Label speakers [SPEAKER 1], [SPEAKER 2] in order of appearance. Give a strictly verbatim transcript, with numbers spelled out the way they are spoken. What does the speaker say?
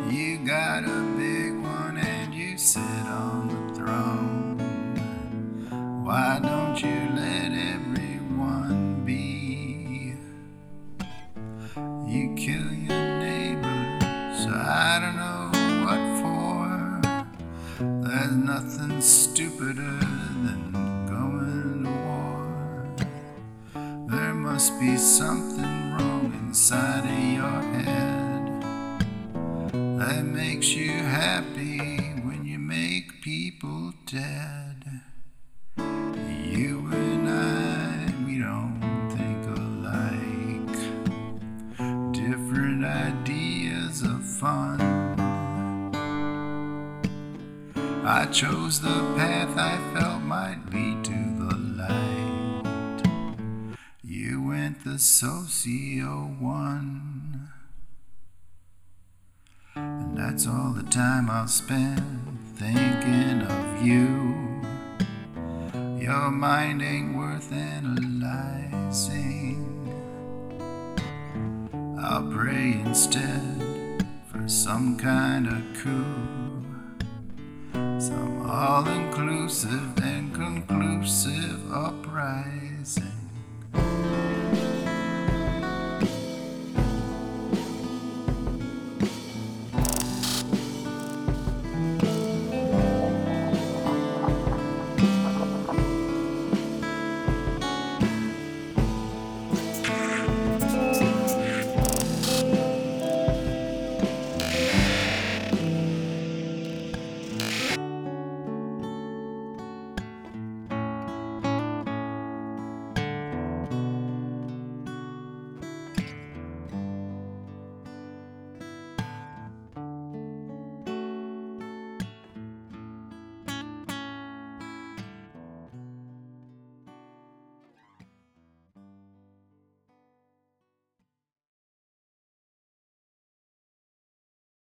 [SPEAKER 1] You got a big one and you sit on the throne. Why don't you let everyone be? You kill your neighbors, I don't know what for. There's nothing stupider than going to war. There must be something wrong inside of your head that makes you happy when you make people dead. You and I, we don't think alike. Different ideas of fun. I chose the path I felt might lead to the light. You went the socio one. And that's all the time I'll spend thinking of you. Your mind ain't worth analyzing. I'll pray instead for some kind of coup, some all-inclusive and conclusive uprising.